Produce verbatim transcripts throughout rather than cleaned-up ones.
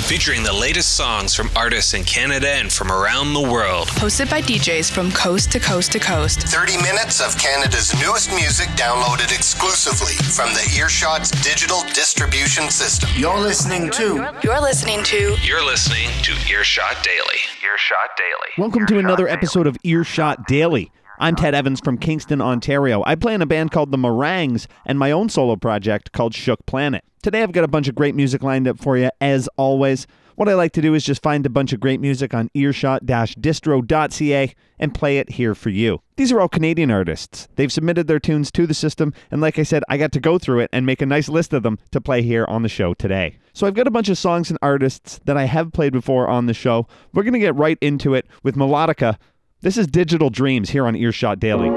featuring the latest songs from artists in Canada and from around the world. Hosted by D Js from coast to coast to coast. thirty minutes of Canada's newest music downloaded exclusively from the Earshot's digital distribution system. You're listening to... You're listening to... You're listening to Earshot Daily. Earshot Daily. Welcome to another episode of Earshot Daily. I'm Ted Evans from Kingston, Ontario. I play in a band called The Meringues and my own solo project called Shook Planet. Today I've got a bunch of great music lined up for you, as always. What I like to do is just find a bunch of great music on earshot dash distro dot c a and play it here for you. These are all Canadian artists. They've submitted their tunes to the system, and like I said, I got to go through it and make a nice list of them to play here on the show today. So I've got a bunch of songs and artists that I have played before on the show. We're going to get right into it with Melodica. This is Digital Dreams here on Earshot Daily.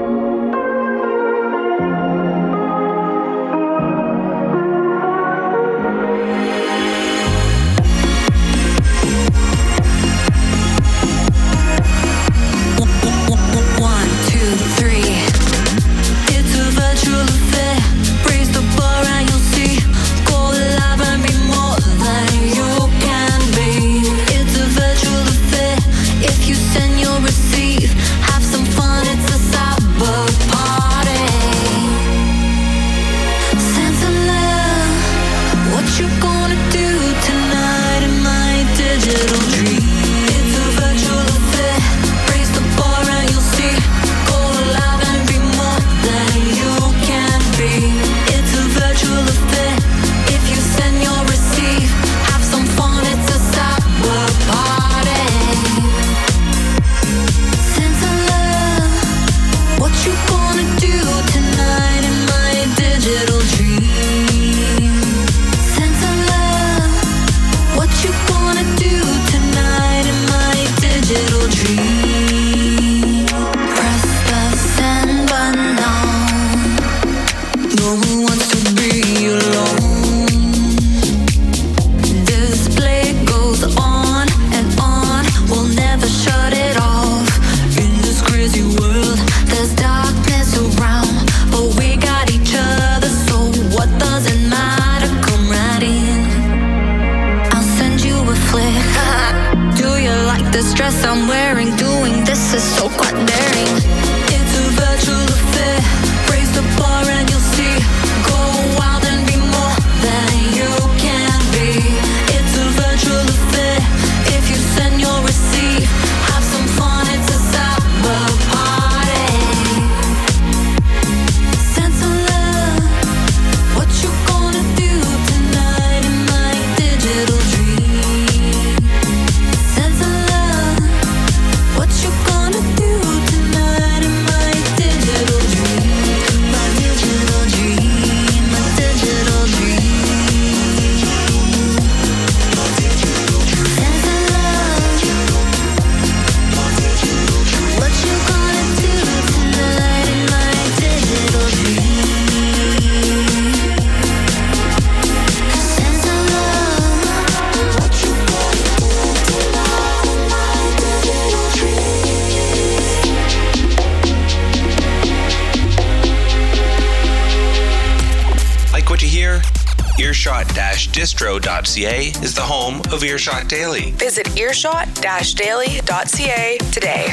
earshot dash distro dot c a is the home of Earshot Daily. Visit earshot dash daily dot c a today.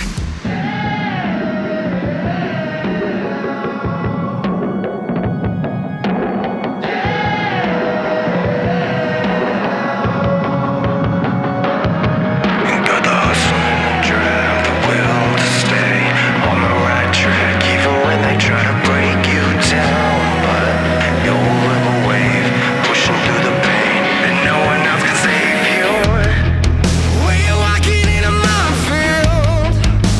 Walking in a minefield.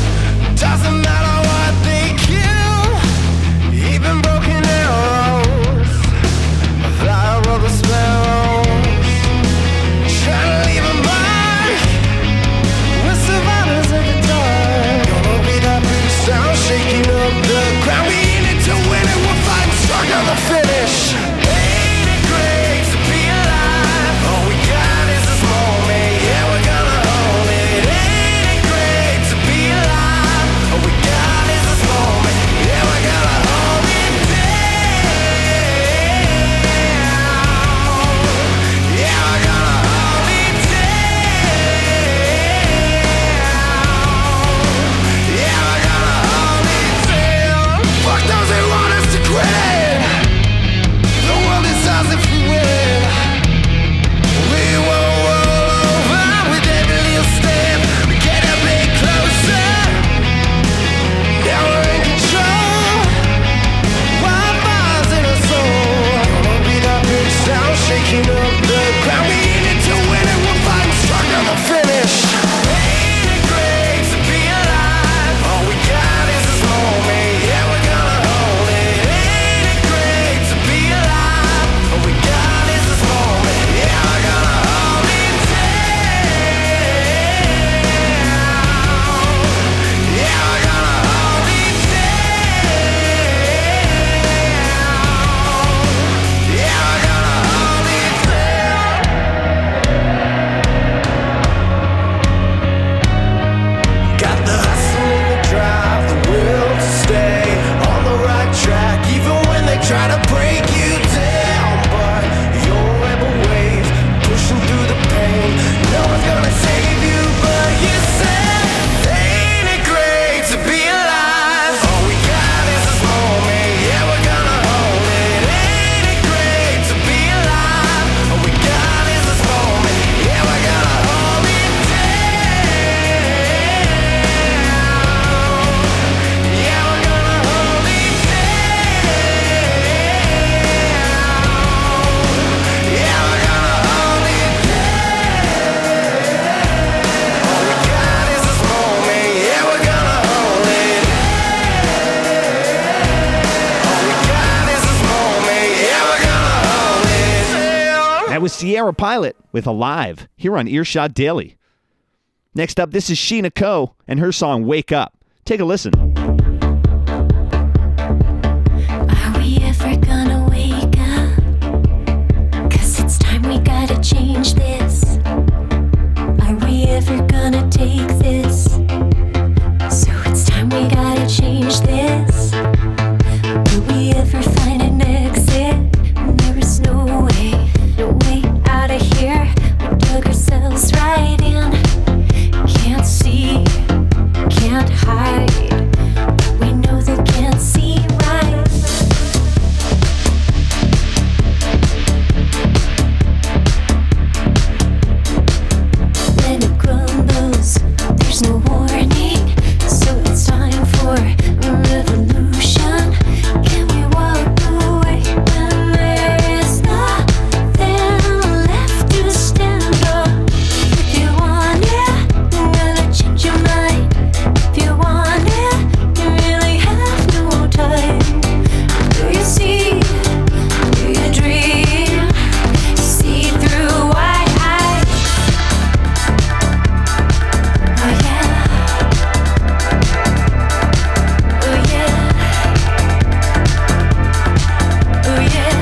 Sierra Pilot with Alive here on Earshot Daily. Next up, this is Sheena Coe and her song Wake Up. Take a listen. Are we ever gonna wake up? 'Cause it's time we gotta change this. Are we ever gonna take this? So it's time we gotta change this. Will we ever find an exit? There is no way, no way out of here. We dug ourselves right in. Can't see, can't hide. We know they can't see right. When it crumbles, there's no warning. So it's time for a revolution. Can we walk away when there is nothing left to stand on? If you want it, I'm gonna change your mind. If you want it, you really have no time. Do you see? Do you dream? See through white eyes? Oh yeah. Oh yeah. Oh yeah.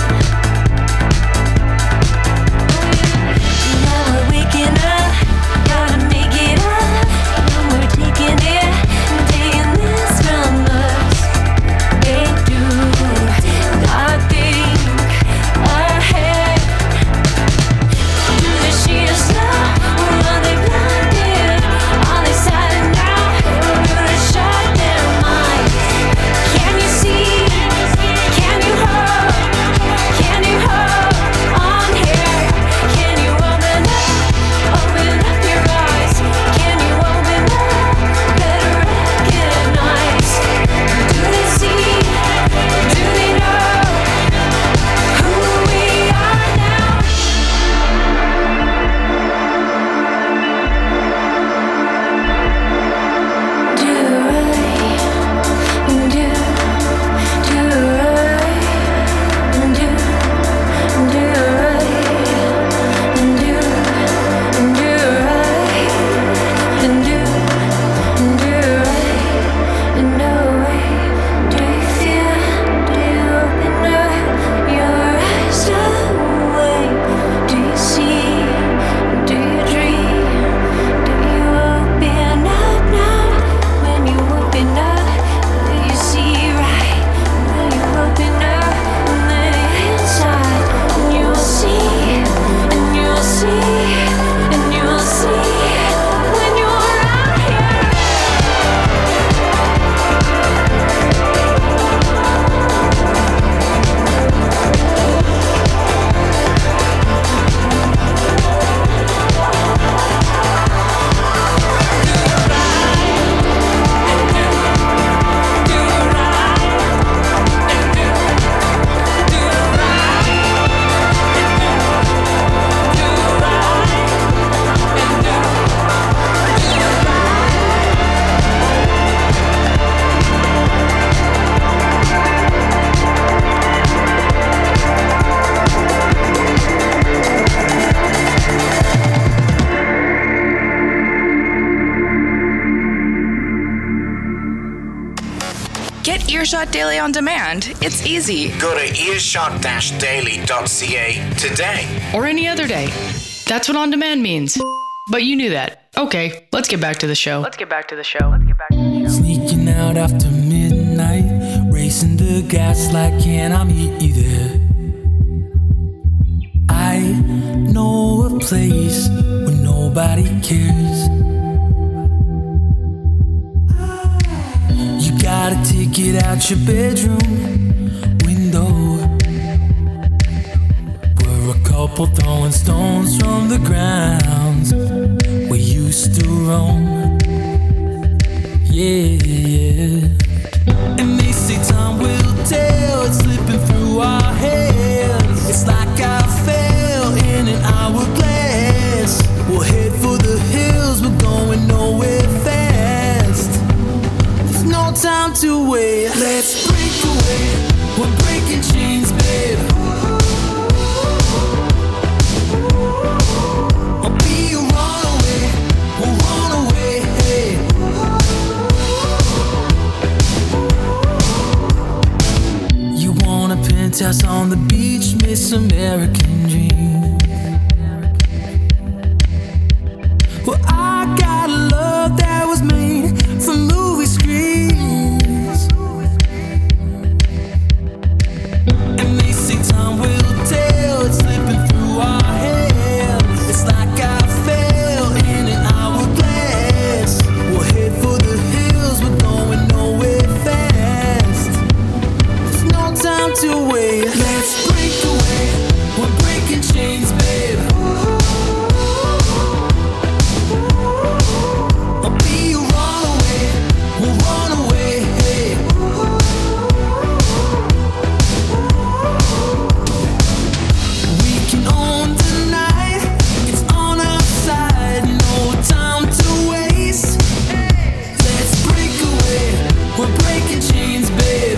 Now we're waking up, gotta make it up. Now we're taking it, taking this from us. They do not think ahead. Do they see us now, or are they blinded? Are they silent now, or do they shut their minds? Can you see? Can you hold? Can you hold on here? Can you open up, open up your eyes? Can you open up, better recognize? Do they see? Do they know who we are now? Do right, do, do right, do, do right, do, do right, and do, do right, and no way. Do you feel? Do you open up your eyes awake? Do you see? Do you dream? Do you open up now? When you open up, do you see right? When you open up, and then inside, and you'll see, and you'll see, and you'll see when you're out here. Get Earshot Daily on demand. It's easy. Go to earshot daily dot c a today. Or any other day. That's what on demand means. But you knew that. Okay, let's get back to the show. Let's get back to the show. Let's get back to the show. Sneaking out after midnight, racing the gaslight, can I meet you there? I know a place where nobody cares. You got a ticket out your bedroom window. We're a couple throwing stones from the grounds we used to roam. Yeah, yeah. And they say time will tell, it's slipping through our hands. It's like I fell in an hourglass. We'll head for the hills, we're going nowhere fast. There's no time to wait. Let's break away. We're breaking chains, babe. us on the beach, Miss American Dream. Well, I got a love that was made for movie screens, and they say time will tell, it's slipping through our hands. It's like I fell in an hourglass. We'll head for the hills, we're going nowhere fast. There's no time to wait. Let's break away. We're breaking chains, babe. I'll be your runaway. We'll run away. Hey. We can own the night. It's on our side. No time to waste. Let's break away. We're breaking chains, babe.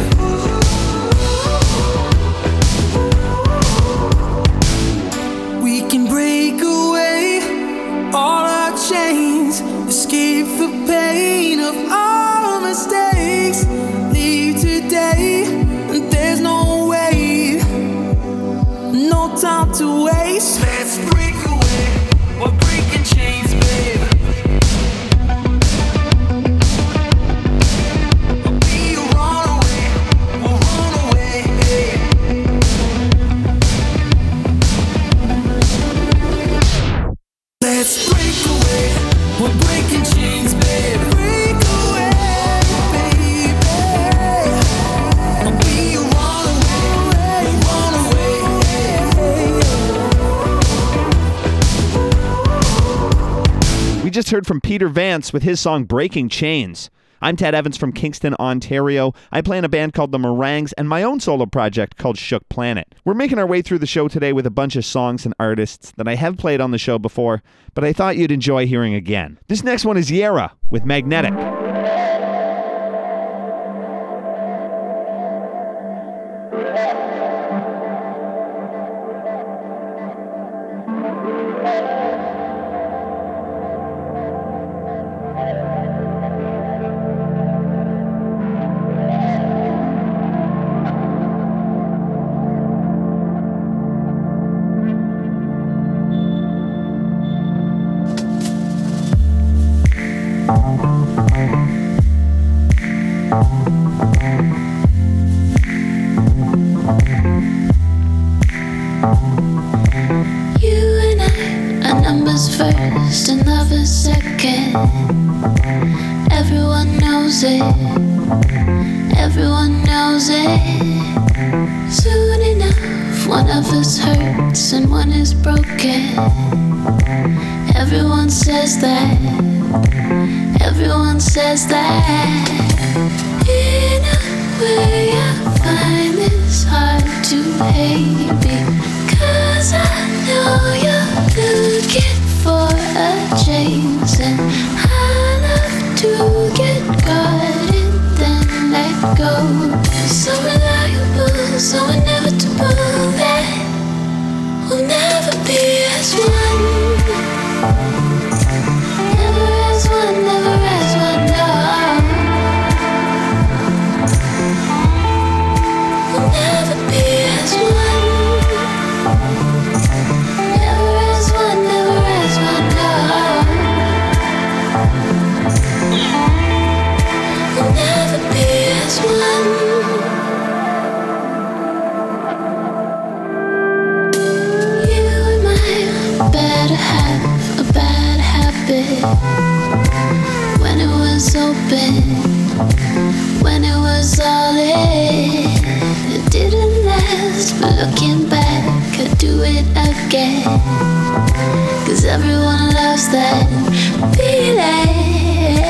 We can break away all our chains, escape the pain of our mistakes. Leave today, and there's no way, no time to waste. Let's break away, we're breaking chains, babe. I'll be your runaway, we'll run away. Hey. Let's break away. We're breaking chains, babe. Break away, baby. I'll be your runaway, run away. We just heard from Peter Vance with his song Breaking Chains. I'm Ted Evans from Kingston, Ontario. I play in a band called the Meringues and my own solo project called Shook Planet. We're making our way through the show today with a bunch of songs and artists that I have played on the show before, but I thought you'd enjoy hearing again. This next one is Yera with Magnetic. You and I are numbers first and lovers second. Everyone knows it. Everyone knows it. Soon enough, one of us hurts and one is broken. Everyone says that. Everyone says that. In a way, I find this hard to hate me. Cause I know you're looking for a chance, and I love to get caught and then let go. So reliable, so inevitable that we'll never be as one. Never as one, never as one, no. We'll never be as one. Never as one, never as one, no. We'll never be as one. You and I better have a bad habit. When it was open, when it was all in, it didn't last, but looking back, I'd do it again. Cause everyone loves that feeling.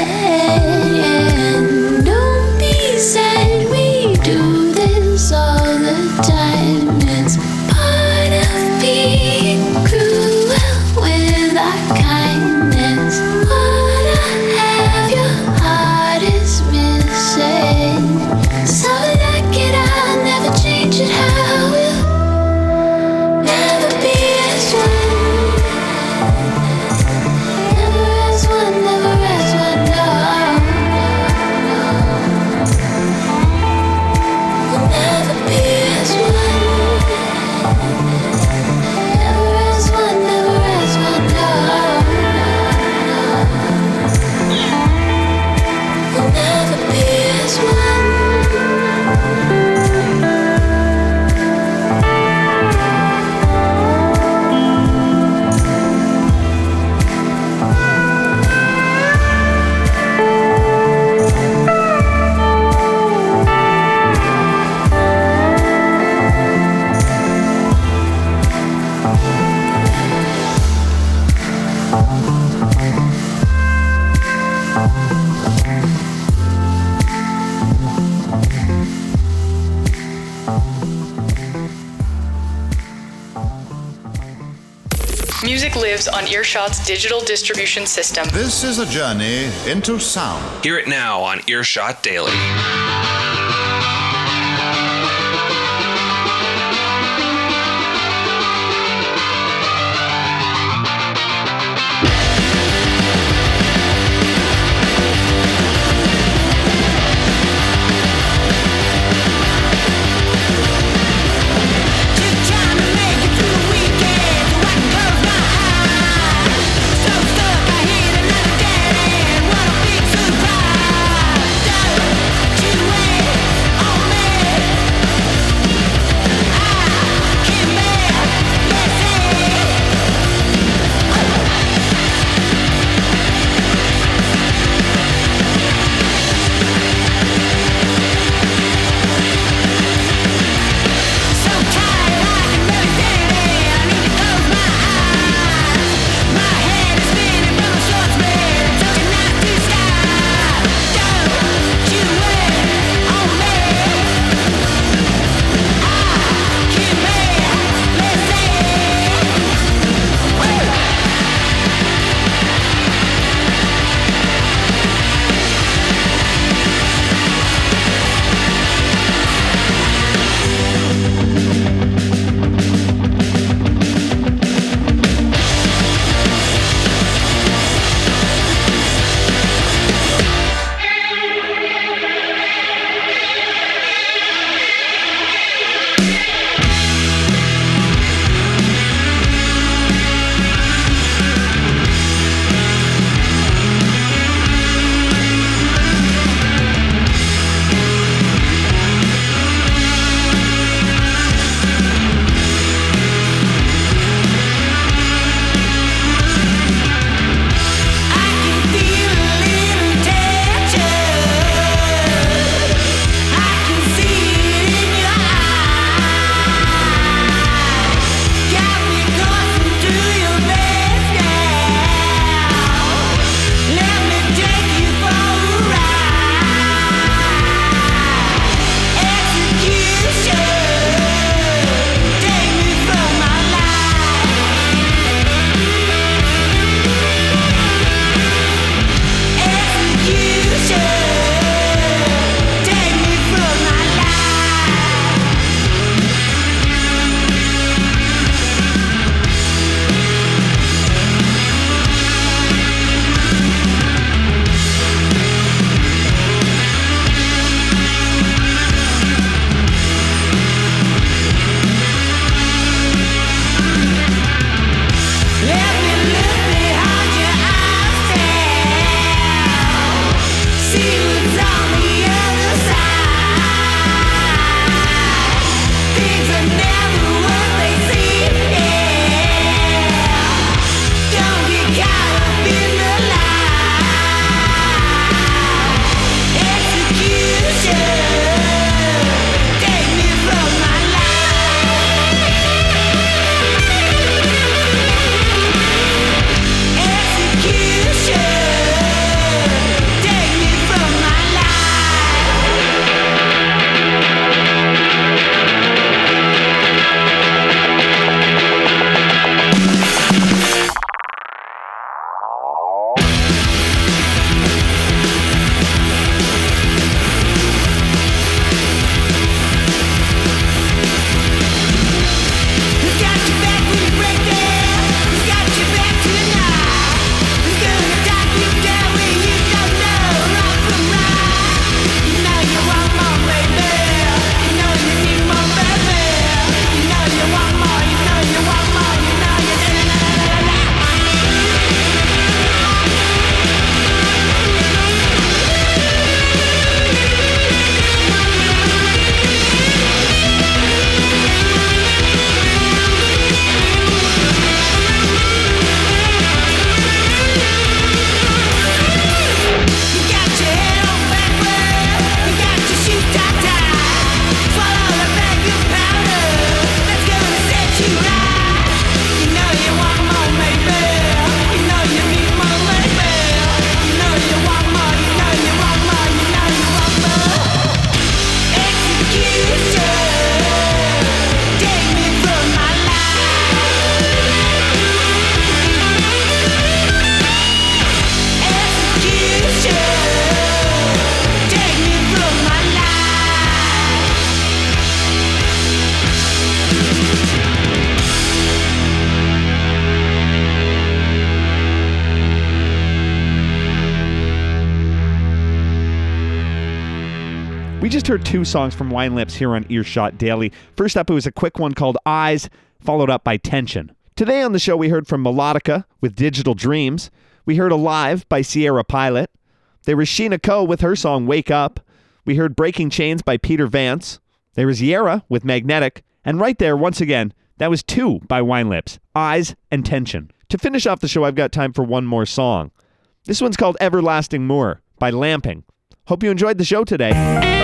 And don't be sad, we do this all the time. It's part of being cruel with our kindness. What I have, your heart is missing. So like it, I'll never change it. How we'll never be as one. lives on Earshot's digital distribution system. This is a journey into sound. Hear it now on Earshot Daily. You We just heard two songs from Wine Lips here on Earshot Daily. First up, it was a quick one called Eyes, followed up by Tension. Today on the show, we heard from Melodica with Digital Dreams. We heard Alive by Sierra Pilot. There was Sheena Coe with her song Wake Up. We heard Breaking Chains by Peter Vance. There was Yera with Magnetic. And right there, once again, that was two by Wine Lips, Eyes and Tension. To finish off the show, I've got time for one more song. This one's called Everlasting Moor by Lamping. Hope you enjoyed the show today.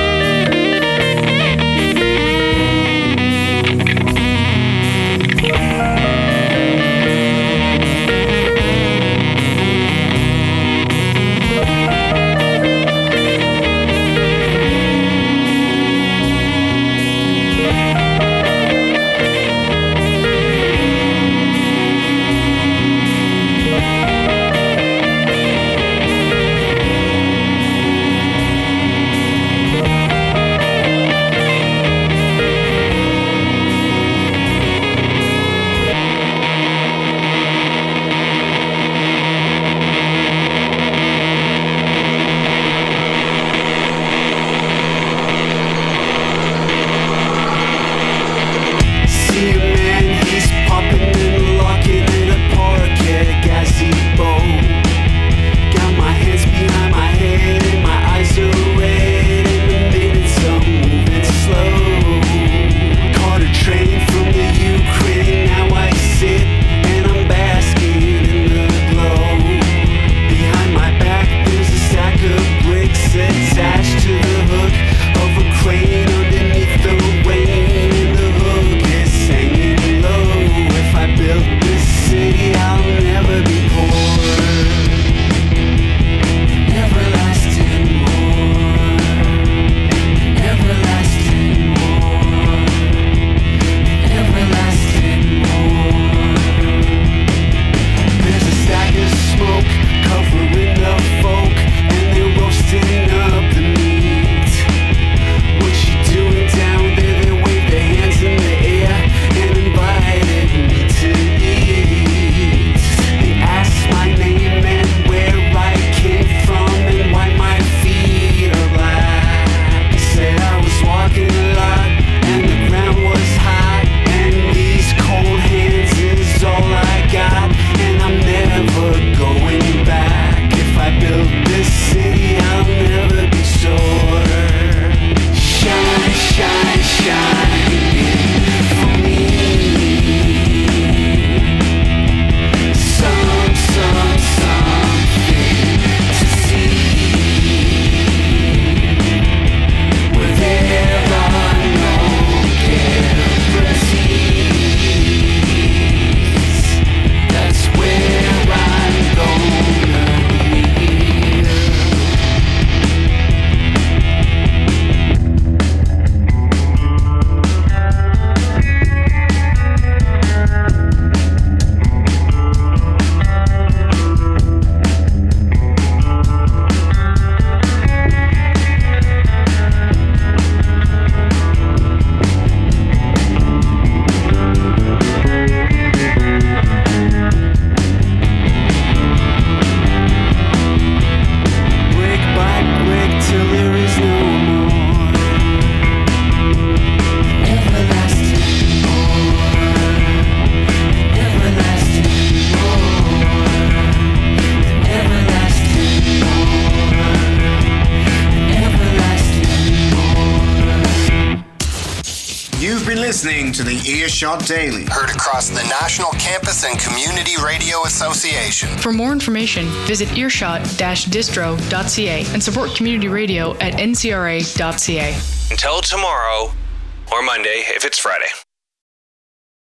Listening to the Earshot Daily. Heard across the National Campus and Community Radio Association. For more information, visit earshot dash distro dot c a and support community radio at n c r a dot c a. Until tomorrow, or Monday if it's Friday.